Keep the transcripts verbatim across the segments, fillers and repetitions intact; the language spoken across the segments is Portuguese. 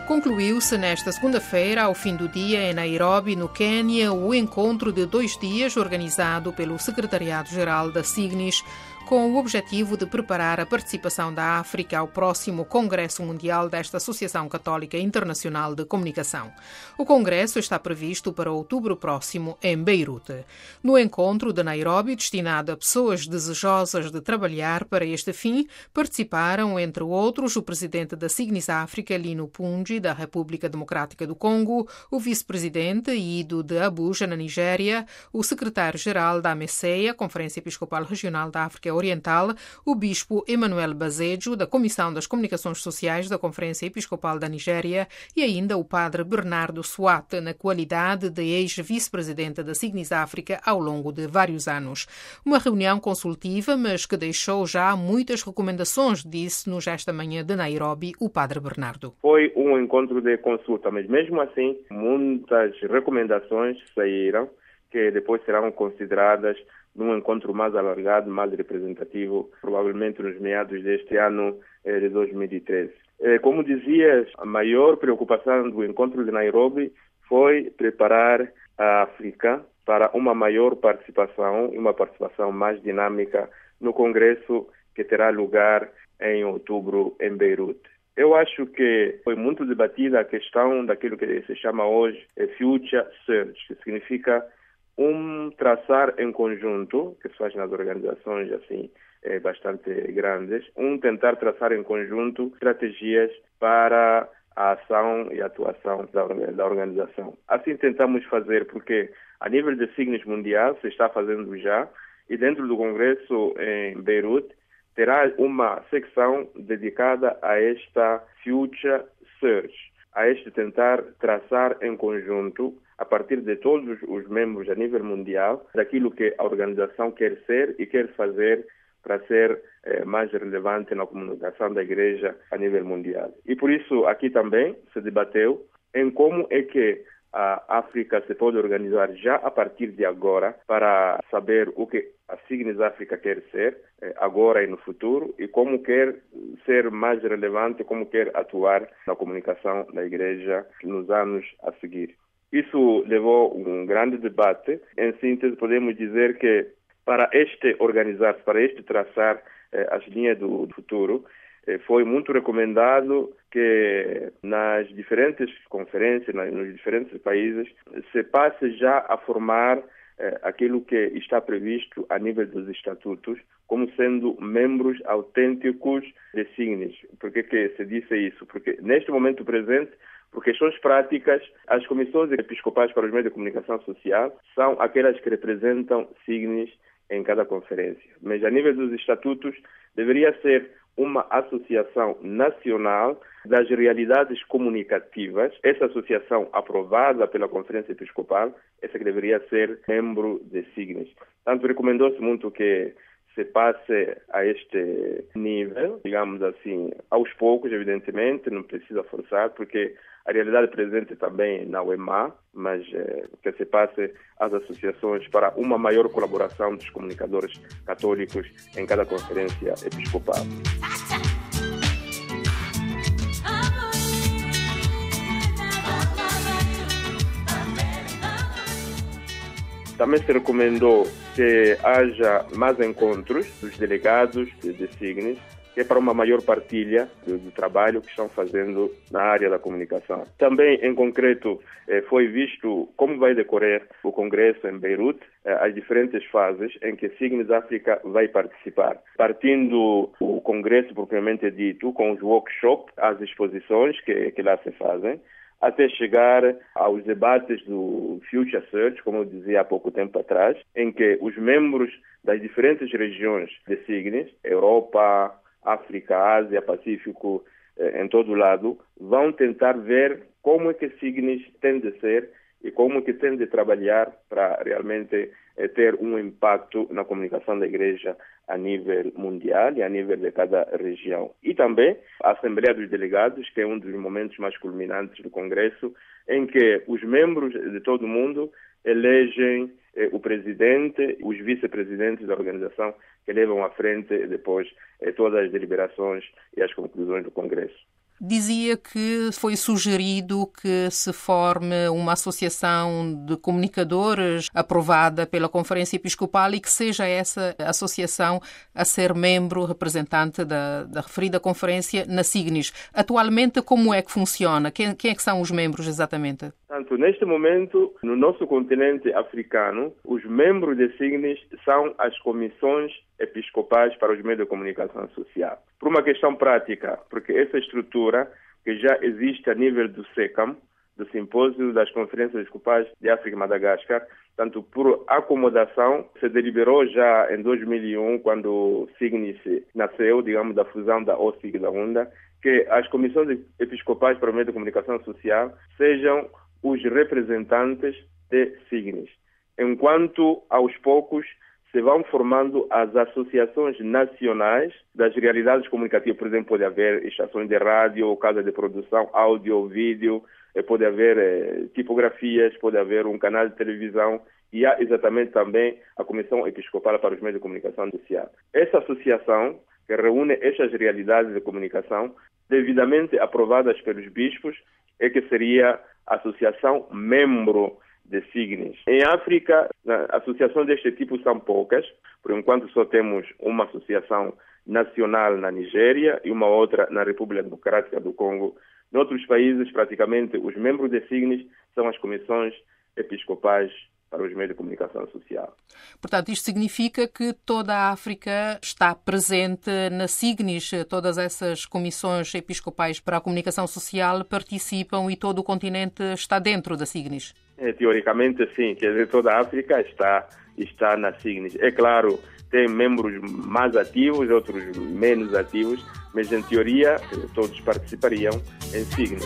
Concluiu-se nesta segunda-feira, ao fim do dia, em Nairobi, no Quênia, o encontro de dois dias organizado pelo Secretariado-Geral da Signis, com o objetivo de preparar a participação da África ao próximo Congresso Mundial desta Associação Católica Internacional de Comunicação. O congresso está previsto para outubro próximo, em Beirute. No encontro de Nairobi, destinado a pessoas desejosas de trabalhar para este fim, participaram, entre outros, o presidente da Signis África, Lino Punji, da República Democrática do Congo, o vice-presidente Ido de Abuja, na Nigéria, o secretário-geral da AMECEA, Conferência Episcopal Regional da África Oriental, o bispo Emmanuel Bazejo, da Comissão das Comunicações Sociais da Conferência Episcopal da Nigéria, e ainda o padre Bernardo Swat, na qualidade de ex-vice-presidente da Signis África ao longo de vários anos. Uma reunião consultiva, mas que deixou já muitas recomendações, disse-nos esta manhã de Nairobi o padre Bernardo. Foi um encontro de consulta, mas mesmo assim muitas recomendações saíram que depois serão consideradas num encontro mais alargado, mais representativo, provavelmente nos meados deste ano eh, de dois mil e treze. Eh, como dizias, a maior preocupação do encontro de Nairobi foi preparar a África para uma maior participação, uma participação mais dinâmica no congresso que terá lugar em outubro em Beirute. Eu acho que foi muito debatida a questão daquilo que se chama hoje Future Search, que significa um traçar em conjunto, que se faz nas organizações assim é, bastante grandes, um tentar traçar em conjunto estratégias para a ação e a atuação da, da organização. Assim tentamos fazer, porque a nível de Signis Mundial se está fazendo já, e dentro do Congresso em Beirute terá uma secção dedicada a esta Future Search, a este tentar traçar em conjunto, a partir de todos os membros a nível mundial, daquilo que a organização quer ser e quer fazer para ser eh, mais relevante na comunicação da Igreja a nível mundial. E por isso aqui também se debateu em como é que a África se pode organizar já a partir de agora para saber o que a Signis África quer ser eh, agora e no futuro e como quer ser mais relevante, como quer atuar na comunicação da Igreja nos anos a seguir. Isso levou um grande debate. Em síntese, podemos dizer que para este organizar-se, para este traçar eh, as linhas do, do futuro, eh, foi muito recomendado que nas diferentes conferências, na, nos diferentes países, se passe já a formar eh, aquilo que está previsto a nível dos estatutos, como sendo membros autênticos de Signis. Por que que se disse isso? Porque neste momento presente, por questões práticas, as comissões episcopais para os meios de comunicação social são aquelas que representam Signis em cada conferência. Mas a nível dos estatutos, deveria ser uma associação nacional das realidades comunicativas, essa associação aprovada pela Conferência Episcopal, essa que deveria ser membro de Signis. Tanto recomendou-se muito que se passe a este nível, digamos assim, aos poucos, evidentemente, não precisa forçar, porque a realidade presente também na U E M A, mas eh, que se passe às associações para uma maior colaboração dos comunicadores católicos em cada conferência episcopal. Também se recomendou que haja mais encontros dos delegados de, de Signis, que é para uma maior partilha do, do trabalho que estão fazendo na área da comunicação. Também, em concreto, eh, foi visto como vai decorrer o Congresso em Beirute, eh, as diferentes fases em que Signis África vai participar. Partindo o Congresso propriamente dito, com os workshops, as exposições que, que lá se fazem, até chegar aos debates do Future Search, como eu dizia há pouco tempo atrás, em que os membros das diferentes regiões de Signis, Europa, África, Ásia, Pacífico, eh, em todo lado, vão tentar ver como é que Signis tem de ser e como que tem de trabalhar para realmente eh, ter um impacto na comunicação da Igreja a nível mundial e a nível de cada região. E também a Assembleia dos Delegados, que é um dos momentos mais culminantes do Congresso, em que os membros de todo o mundo elegem eh, o presidente, os vice-presidentes da organização que levam à frente depois eh, todas as deliberações e as conclusões do Congresso. Dizia que foi sugerido que se forme uma associação de comunicadores aprovada pela Conferência Episcopal e que seja essa associação a ser membro representante da, da referida conferência na Signis. Atualmente, como é que funciona? Quem, quem é que são os membros exatamente? Portanto, neste momento, no nosso continente africano, os membros da Signis são as comissões episcopais para os meios de comunicação social. Por uma questão prática, porque essa estrutura que já existe a nível do SECAM, do Simpósio das Conferências Episcopais de África e Madagascar, tanto por acomodação, se deliberou já em dois mil e um, quando o Signis nasceu, digamos, da fusão da O S I G e da UNDA, que as comissões episcopais para o meio de comunicação social sejam os representantes de Signis. Enquanto, aos poucos, se vão formando as associações nacionais das realidades comunicativas. Por exemplo, pode haver estações de rádio, casa de produção, áudio, vídeo, pode haver eh, tipografias, pode haver um canal de televisão e há exatamente também a Comissão Episcopal para os Meios de Comunicação Social. Essa associação, que reúne estas realidades de comunicação, devidamente aprovadas pelos bispos, é que seria a associação membro de Signis. Em África, associações deste tipo são poucas. Por enquanto só temos uma associação nacional na Nigéria e uma outra na República Democrática do Congo. Em outros países, praticamente, os membros de Signis são as comissões episcopais para os meios de comunicação social. Portanto, isto significa que toda a África está presente na Signis, todas essas comissões episcopais para a comunicação social participam e todo o continente está dentro da Signis? É, teoricamente, sim, quer dizer, toda a África está, está na Signis. É claro, tem membros mais ativos, outros menos ativos, mas em teoria todos participariam em Signis.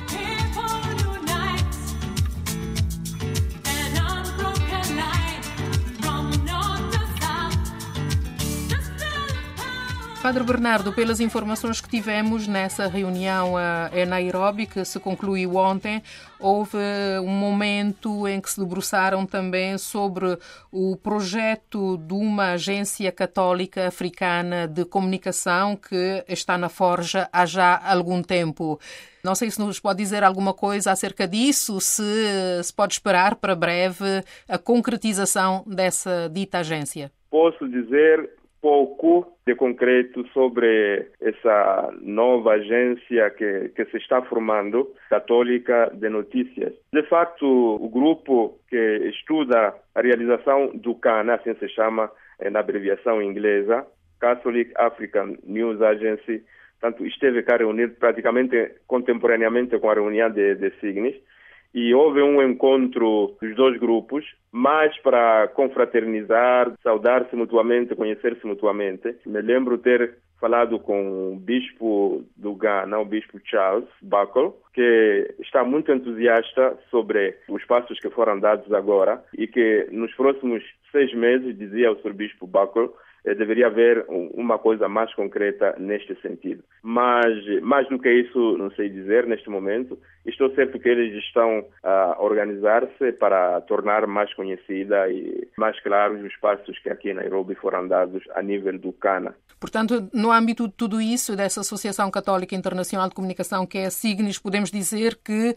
Padre Bernardo, pelas informações que tivemos nessa reunião em Nairobi, que se concluiu ontem, houve um momento em que se debruçaram também sobre o projeto de uma agência católica africana de comunicação que está na forja há já algum tempo. Não sei se nos pode dizer alguma coisa acerca disso, se se pode esperar para breve a concretização dessa dita agência. Posso dizer pouco de concreto sobre essa nova agência que, que se está formando, Católica de Notícias. De facto, o grupo que estuda a realização do CANA, assim se chama na abreviação inglesa, Catholic African News Agency, tanto esteve cá reunido praticamente contemporaneamente com a reunião de, de Signis, e houve um encontro dos dois grupos, mais para confraternizar, saudar-se mutuamente, conhecer-se mutuamente. Me lembro ter falado com o bispo do Ghana, o bispo Charles Buckle, que está muito entusiasta sobre os passos que foram dados agora e que nos próximos seis meses, dizia o senhor bispo Buckle, deveria haver uma coisa mais concreta neste sentido. Mas, mais do que isso, não sei dizer neste momento. Estou certo que eles estão a organizar-se para tornar mais conhecida e mais claros os passos que aqui em Nairobi foram dados a nível do CANA. Portanto, no âmbito de tudo isso, dessa Associação Católica Internacional de Comunicação, que é a Signis, podemos dizer que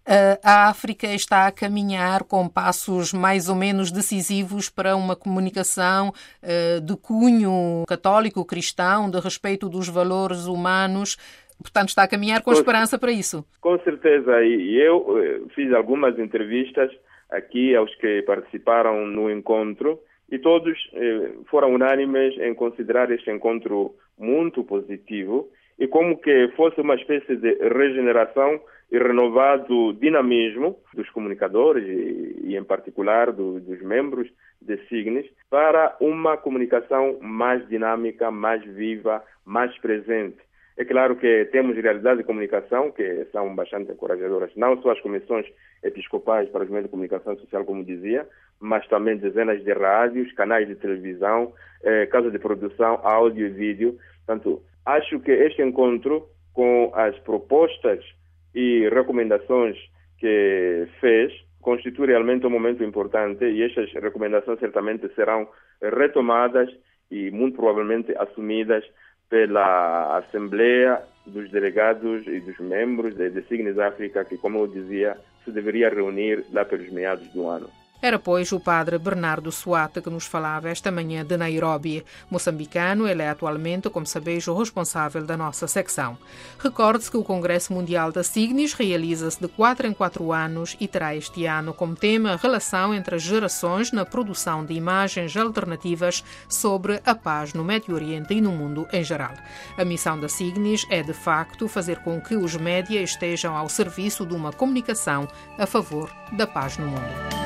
a África está a caminhar com passos mais ou menos decisivos para uma comunicação de cunho católico, cristão, de respeito dos valores humanos. Portanto, está a caminhar com, com esperança para isso. Com certeza. E eu fiz algumas entrevistas aqui aos que participaram no encontro e todos foram unânimes em considerar este encontro muito positivo e como que fosse uma espécie de regeneração e renovado dinamismo dos comunicadores e, e em particular, do, dos membros de Signis para uma comunicação mais dinâmica, mais viva, mais presente. É claro que temos realidades de comunicação que são bastante encorajadoras, não só as comissões episcopais para os meios de comunicação social, como dizia, mas também dezenas de rádios, canais de televisão, eh, casas de produção, áudio e vídeo. Portanto, acho que este encontro, com as propostas e recomendações que fez, constitui realmente um momento importante e estas recomendações certamente serão retomadas e muito provavelmente assumidas pela Assembleia dos delegados e dos membros de Signis África, que, como eu dizia, se deveria reunir lá pelos meados do ano. Era, pois, o padre Bernardo Suata que nos falava esta manhã de Nairobi. Moçambicano, ele é atualmente, como sabeis, o responsável da nossa secção. Recorde-se que o Congresso Mundial da Signis realiza-se de quatro em quatro anos e terá este ano como tema a relação entre as gerações na produção de imagens alternativas sobre a paz no Médio Oriente e no mundo em geral. A missão da Signis é, de facto, fazer com que os média estejam ao serviço de uma comunicação a favor da paz no mundo.